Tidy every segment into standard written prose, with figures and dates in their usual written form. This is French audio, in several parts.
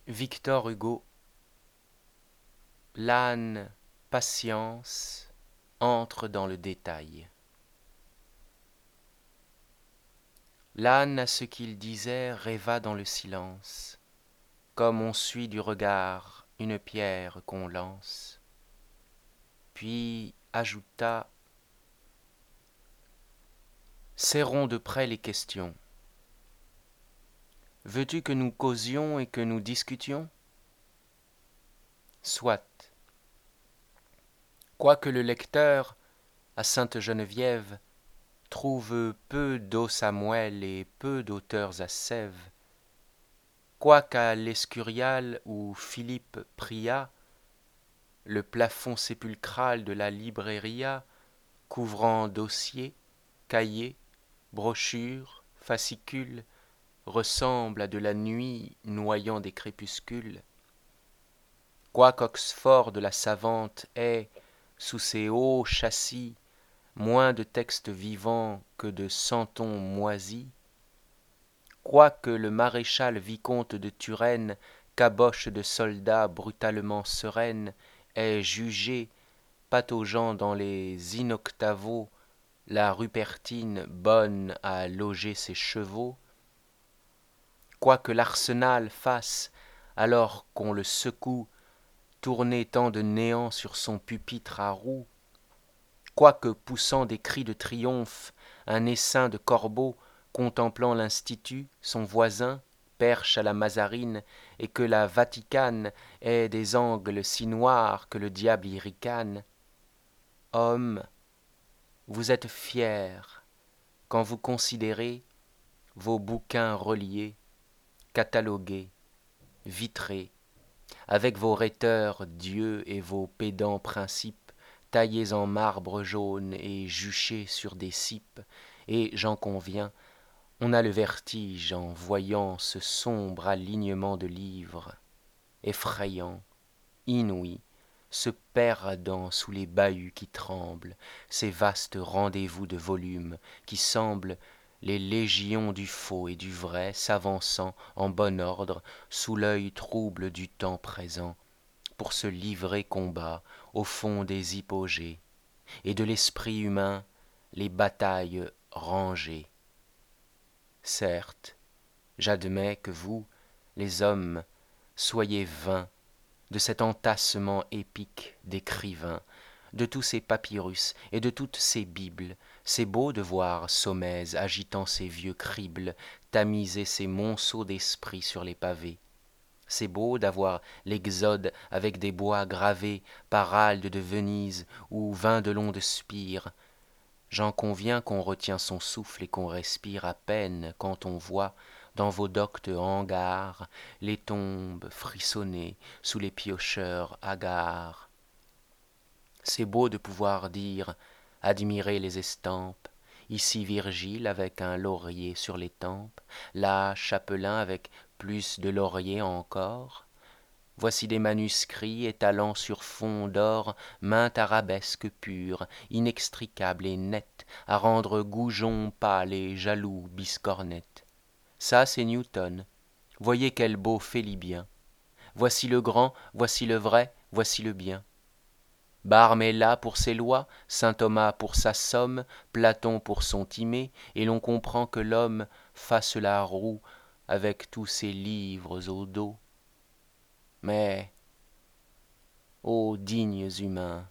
Victor Hugo, l'âne, patience, entre dans le détail. L'âne, à ce qu'il disait, rêva dans le silence, comme on suit du regard une pierre qu'on lance. Puis ajouta: serrons de près les questions. Veux-tu que nous causions et que nous discutions? Soit. Quoique le lecteur, à Sainte-Geneviève, trouve peu d'os à moelle et peu d'auteurs à sève, quoiqu'à l'Escurial où Philippe pria, le plafond sépulcral de la librairia, couvrant dossiers, cahiers, brochures, fascicules, ressemble à de la nuit noyant des crépuscules, quoiqu'Oxford la savante ait, sous ses hauts châssis, moins de textes vivants que de santons moisis, quoique le maréchal vicomte de Turenne, caboche de soldats brutalement sereine, ait jugé, pataugeant dans les inoctavos, la Rupertine bonne à loger ses chevaux, quoique l'arsenal fasse, alors qu'on le secoue, tourner tant de néant sur son pupitre à roues, quoique poussant des cris de triomphe, un essaim de corbeaux, contemplant l'institut, son voisin, perche à la Mazarine, et que la Vaticane ait des angles si noirs que le diable y ricane. Homme, vous êtes fier quand vous considérez vos bouquins reliés, catalogués, vitrés, avec vos rhéteurs dieux et vos pédants principes, taillés en marbre jaune et juchés sur des cipes, et, j'en conviens, on a le vertige en voyant ce sombre alignement de livres, effrayant, inouï, se perdant sous les bahuts qui tremblent, ces vastes rendez-vous de volumes qui semblent les légions du faux et du vrai s'avançant en bon ordre sous l'œil trouble du temps présent, pour se livrer combat au fond des hypogées, et de l'esprit humain les batailles rangées. Certes, j'admets que vous, les hommes, soyez vains de cet entassement épique d'écrivains, de tous ces papyrus et de toutes ces bibles. C'est beau de voir Saumaise agitant ses vieux cribles, tamiser ses monceaux d'esprit sur les pavés. C'est beau d'avoir l'Exode avec des bois gravés, Paralde de Venise ou Vindelon de Spire. J'en conviens qu'on retient son souffle et qu'on respire à peine quand on voit, dans vos doctes hangars, les tombes frissonner sous les piocheurs hagards. C'est beau de pouvoir dire, admirer les estampes, ici Virgile avec un laurier sur les tempes, là Chapelain avec plus de laurier encore. Voici des manuscrits étalant sur fond d'or mainte arabesque pure, inextricable et nette, à rendre goujon pâle et jaloux biscornette. Ça, c'est Newton. Voyez quel beau Phélibien. Voici le grand, voici le vrai, voici le bien. Barme est là pour ses lois, saint Thomas pour sa somme, Platon pour son Timée, et l'on comprend que l'homme fasse la roue avec tous ses livres au dos. Mais, ô dignes humains,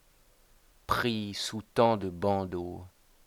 pris sous tant de bandeaux,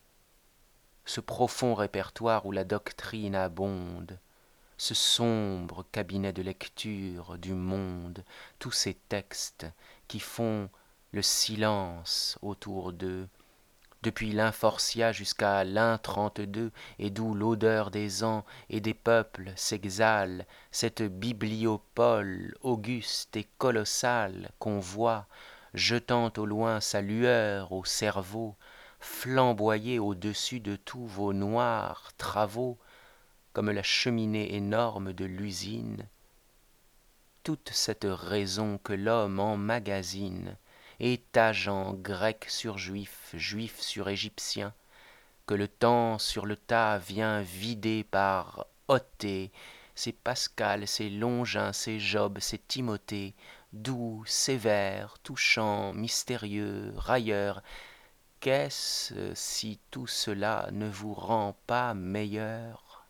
ce profond répertoire où la doctrine abonde, ce sombre cabinet de lecture du monde, tous ces textes qui font le silence autour d'eux, depuis l'Inforcia jusqu'à l'In-32, et d'où l'odeur des ans et des peuples s'exhale, cette bibliopole auguste et colossale qu'on voit, jetant au loin sa lueur au cerveau, flamboyer au-dessus de tous vos noirs travaux, comme la cheminée énorme de l'usine, toute cette raison que l'homme emmagasine, étageant grec sur juif, juif sur égyptien, que le temps sur le tas vient vider par ôter, c'est Pascal, c'est Longin, c'est Job, c'est Timothée, doux, sévère, touchant, mystérieux, railleur. Qu'est-ce si tout cela ne vous rend pas meilleur?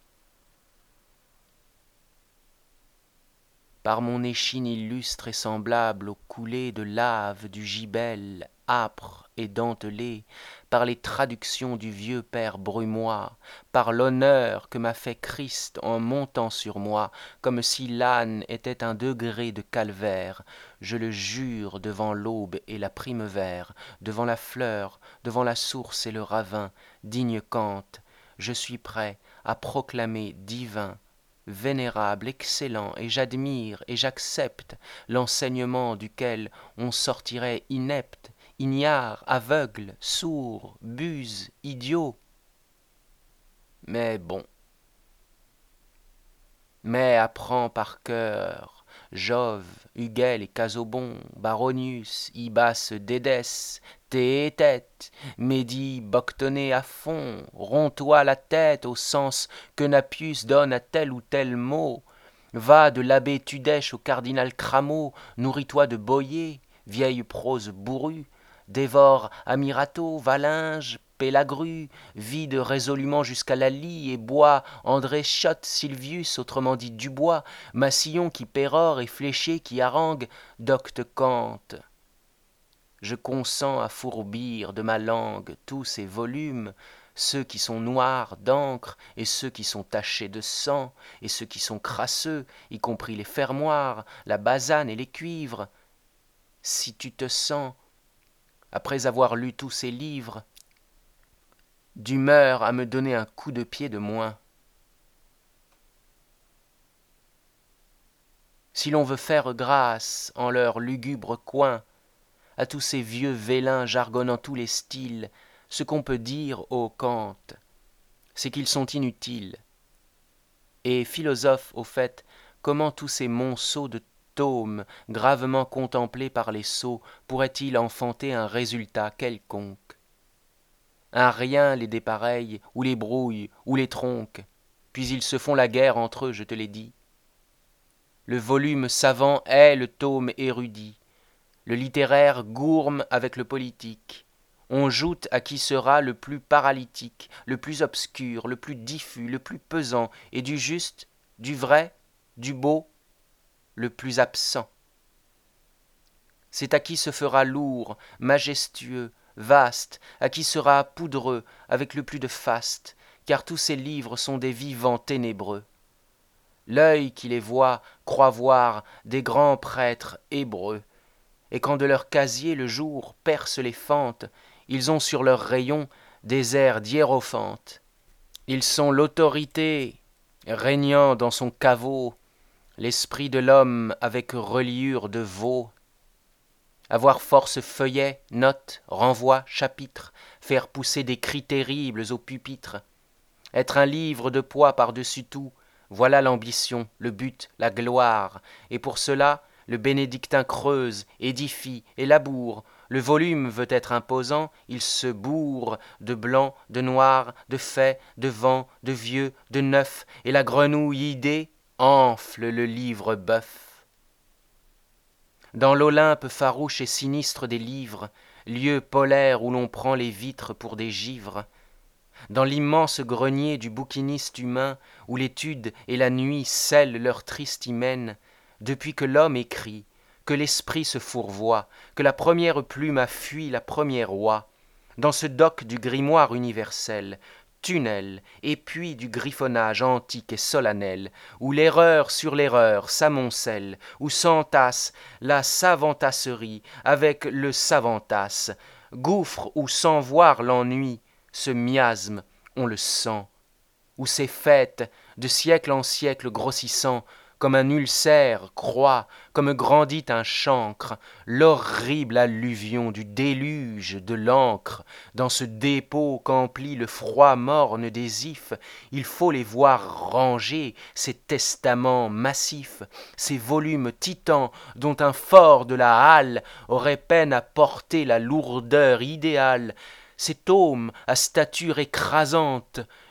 Par mon échine illustre et semblable aux coulées de lave du gibel âpre et dentelé, par les traductions du vieux père brumois, par l'honneur que m'a fait Christ en montant sur moi, comme si l'âne était un degré de calvaire, je le jure devant l'aube et la primevère, devant la fleur, devant la source et le ravin, digne Kant, je suis prêt à proclamer divin, vénérable, excellent, et j'admire et j'accepte l'enseignement duquel on sortirait inepte, ignare, aveugle, sourd, buse, idiot. Mais bon. Mais apprends par cœur Jove, Hugel et Casaubon, Baronius, Ibas, Dédès, Théétète, Médie, Boctonné à fond, romps-toi la tête au sens que Napius donne à tel ou tel mot. Va de l'abbé Tudèche au cardinal Crameau, nourris-toi de Boyer, vieille prose bourrue, dévore Amirato, Valinge, Pélagrue, vide résolument jusqu'à la lie et bois André Schott, Silvius, autrement dit Dubois, Massillon qui pérore et Fléchier qui harangue, docte Kant. Je consens à fourbir de ma langue tous ces volumes, ceux qui sont noirs d'encre et ceux qui sont tachés de sang, et ceux qui sont crasseux, y compris les fermoirs, la basane et les cuivres. Si tu te sens, après avoir lu tous ces livres, d'humeur à me donner un coup de pied de moins. Si l'on veut faire grâce en leur lugubre coin à tous ces vieux vélins jargonnant tous les styles, ce qu'on peut dire, ô Kant, c'est qu'ils sont inutiles. Et philosophe, au fait, comment tous ces monceaux de tomes gravement contemplés par les sots pourraient-ils enfanter un résultat quelconque? Un rien les dépareille, ou les brouille, ou les tronque, puis ils se font la guerre entre eux, je te l'ai dit. Le volume savant est le tome érudit, le littéraire gourme avec le politique. On joute à qui sera le plus paralytique, le plus obscur, le plus diffus, le plus pesant, et du juste, du vrai, du beau, le plus absent. C'est à qui se fera lourd, majestueux, vaste, à qui sera poudreux, avec le plus de faste, car tous ces livres sont des vivants ténébreux. L'œil qui les voit croit voir des grands prêtres hébreux, et quand de leur casier le jour perce les fentes, ils ont sur leurs rayons des airs d'hiérophantes. Ils sont l'autorité régnant dans son caveau, l'esprit de l'homme avec reliure de veau. Avoir force feuillet, note, renvoi, chapitre, faire pousser des cris terribles au pupitre, être un livre de poids par-dessus tout, voilà l'ambition, le but, la gloire, et pour cela, le bénédictin creuse, édifie et laboure. Le volume veut être imposant, il se bourre de blanc, de noir, de fait, de vent, de vieux, de neuf, et la grenouille idée enfle le livre bœuf. Dans l'Olympe farouche et sinistre des livres, lieu polaire où l'on prend les vitres pour des givres, dans l'immense grenier du bouquiniste humain, où l'étude et la nuit scellent leur triste hymen, depuis que l'homme écrit, que l'esprit se fourvoie, que la première plume a fui la première oie, dans ce doc du grimoire universel, tunnel et puits du griffonnage antique et solennel, où l'erreur sur l'erreur s'amoncelle, où s'entasse la savantasserie avec le savantasse, gouffre où sans voir l'ennui, ce miasme, on le sent, où ces fêtes, de siècle en siècle grossissant, comme un ulcère croît, comme grandit un chancre, l'horrible alluvion du déluge de l'encre, dans ce dépôt qu'emplit le froid morne des ifs, il faut les voir rangés, ces testaments massifs, ces volumes titans dont un fort de la halle aurait peine à porter la lourdeur idéale, ces tomes à stature écrasante,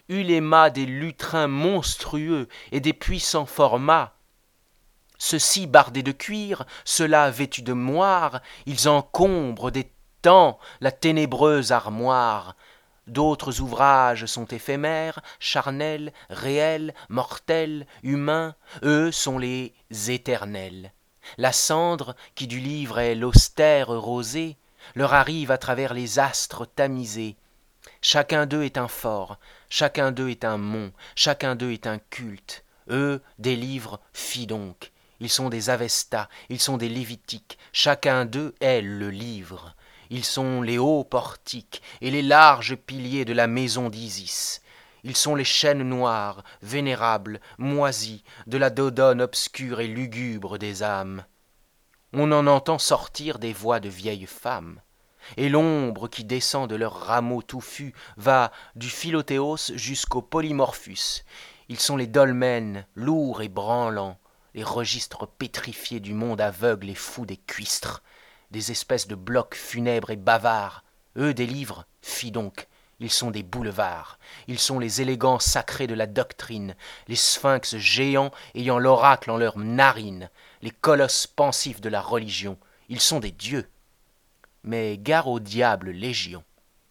ulémas des lutrins monstrueux et des puissants formats. Ceux-ci bardés de cuir, ceux-là vêtus de moire, ils encombrent des temps la ténébreuse armoire. D'autres ouvrages sont éphémères, charnels, réels, mortels, humains, eux sont les éternels. La cendre, qui du livre est l'austère rosée, leur arrive à travers les astres tamisés. Chacun d'eux est un fort, chacun d'eux est un mont, chacun d'eux est un culte. Eux, des livres, fi donc. Ils sont des Avestas, ils sont des Lévitiques, chacun d'eux est le livre. Ils sont les hauts portiques et les larges piliers de la maison d'Isis. Ils sont les chênes noirs, vénérables, moisis, de la Dodone obscure et lugubre des âmes. On en entend sortir des voix de vieilles femmes. Et l'ombre qui descend de leurs rameaux touffus va du Philothéos jusqu'au Polymorphus. Ils sont les dolmens, lourds et branlants, les registres pétrifiés du monde aveugle et fou des cuistres, des espèces de blocs funèbres et bavards. Eux des livres, fi donc, ils sont des boulevards. Ils sont les élégants sacrés de la doctrine, les sphinx géants ayant l'oracle en leurs narines, les colosses pensifs de la religion. Ils sont des dieux. Mais gare au diable légion.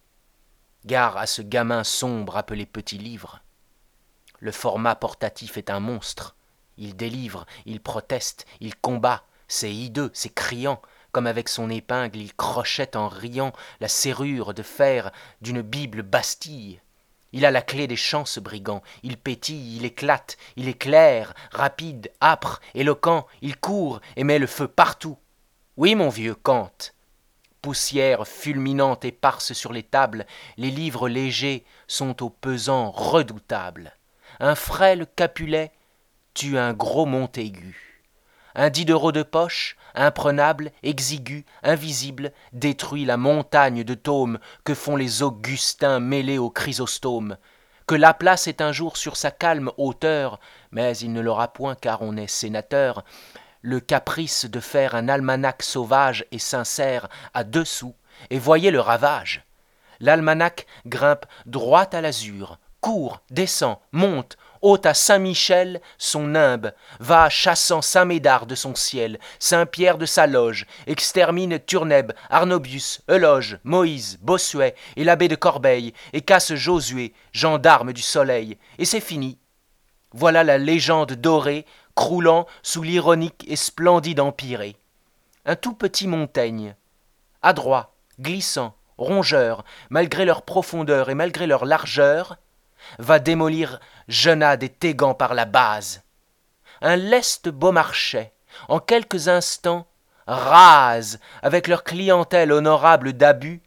Gare à ce gamin sombre appelé petit livre. Le format portatif est un monstre. Il délivre, il proteste, il combat. C'est hideux, c'est criant. Comme avec son épingle, il crochette en riant la serrure de fer d'une Bible Bastille. Il a la clé des champs, ce brigand. Il pétille, il éclate, il éclaire, rapide, âpre, éloquent. Il court et met le feu partout. Oui, mon vieux, Kant. Poussière fulminante éparse sur les tables, les livres légers sont au pesant redoutable. Un frêle Capulet tue un gros Montaigu. Un Diderot de poche, imprenable, exigu, invisible, détruit la montagne de tomes que font les Augustins mêlés aux Chrysostomes. Que Laplace est un jour sur sa calme hauteur, mais il ne l'aura point car on est sénateur, le caprice de faire un almanach sauvage et sincère à 2 sous, et voyez le ravage. L'almanach grimpe droit à l'azur, court, descend, monte, ôte à Saint-Michel son nimbe, va chassant Saint-Médard de son ciel, Saint-Pierre de sa loge, extermine Turneb, Arnobius, Euloge, Moïse, Bossuet et l'abbé de Corbeil, et casse Josué, gendarme du soleil, et c'est fini. Voilà la légende dorée, croulant sous l'ironique et splendide empyrée. Un tout petit Montaigne, adroit, glissant, rongeur, malgré leur profondeur et malgré leur largeur, va démolir Jeunade et Tégan par la base. Un leste Beaumarchais, en quelques instants, rase, avec leur clientèle honorable d'abus,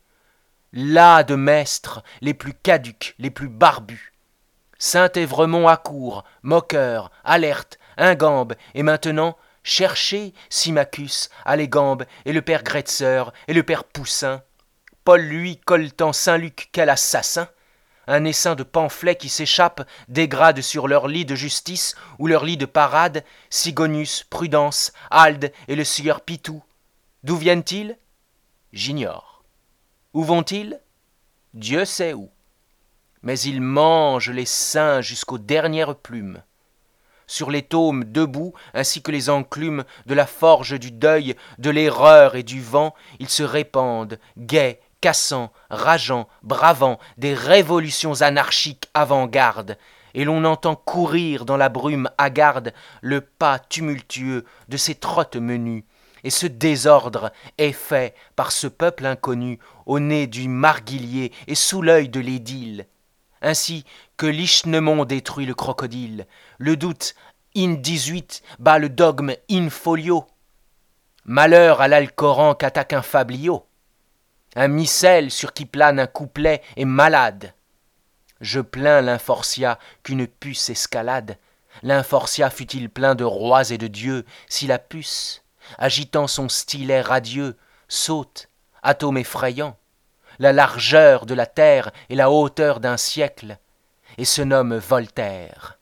là de maîtres les plus caducs, les plus barbus. Saint-Évremont accourt, moqueur, alerte, ingambe, et maintenant, cherchez Symmachus, Allégambe, et le père Gretzer, et le père Poussin. Paul, lui, colletant Saint-Luc, quel assassin! Un essaim de pamphlets qui s'échappent dégrade sur leur lit de justice ou leur lit de parade Sigonius, Prudence, Alde et le sieur Pitou. D'où viennent-ils? J'ignore. Où vont-ils? Dieu sait où. Mais ils mangent les saints jusqu'aux dernières plumes. Sur les tomes debout, ainsi que les enclumes de la forge du deuil, de l'erreur et du vent, ils se répandent, gais, cassants, rageants, bravant, des révolutions anarchiques avant-garde, et l'on entend courir dans la brume hagarde le pas tumultueux de ces trottes menues, et ce désordre est fait par ce peuple inconnu, au nez du marguillier et sous l'œil de l'édile. Ainsi que l'Ichnemont détruit le crocodile, le doute in 18 bat le dogme in folio. Malheur à l'Alcoran qu'attaque un fabliau. Un missel sur qui plane un couplet est malade. Je plains l'Inforcia qu'une puce escalade. L'Inforcia fut-il plein de rois et de dieux, si la puce, agitant son stylet radieux, saute, atome effrayant, la largeur de la terre et la hauteur d'un siècle, et se nomme Voltaire.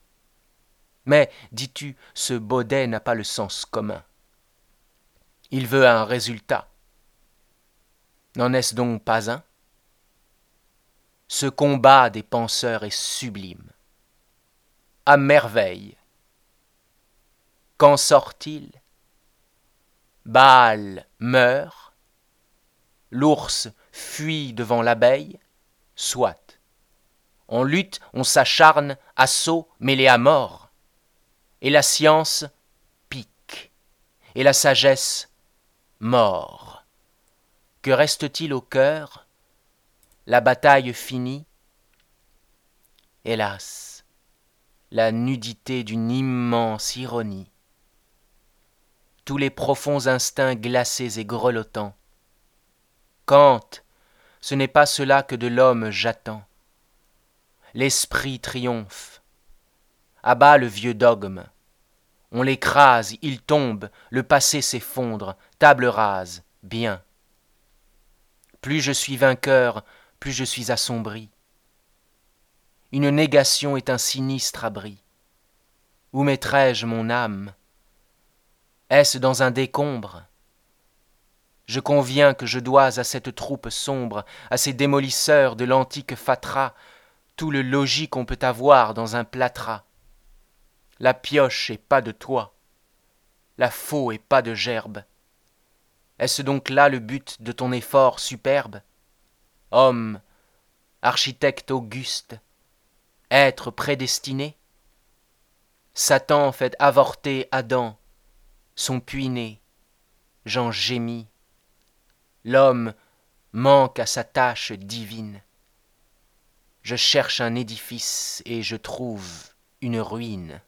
Mais, dis-tu, ce Baudet n'a pas le sens commun. Il veut un résultat. N'en est-ce donc pas un? Ce combat des penseurs est sublime. À merveille. Qu'en sort-il? Baal meurt, l'ours fuit devant l'abeille, soit. On lutte, on s'acharne, assaut, mêlé à mort. Et la science pique, et la sagesse mord. Que reste-t-il au cœur? La bataille finie? Hélas, la nudité d'une immense ironie. Tous les profonds instincts glacés et grelottants. Kant, ce n'est pas cela que de l'homme j'attends. L'esprit triomphe. Abat le vieux dogme. On l'écrase, il tombe, le passé s'effondre, table rase, bien. Plus je suis vainqueur, plus je suis assombri. Une négation est un sinistre abri. Où mettrai-je mon âme? Est-ce dans un décombre? Je conviens que je dois à cette troupe sombre, à ces démolisseurs de l'antique fatras, tout le logis qu'on peut avoir dans un plâtras. La pioche est pas de toit, la faux est pas de gerbe. Est-ce donc là le but de ton effort superbe? Homme, architecte auguste, être prédestiné? Satan fait avorter Adam, son puits-né, j'en gémis. L'homme manque à sa tâche divine. Je cherche un édifice et je trouve une ruine.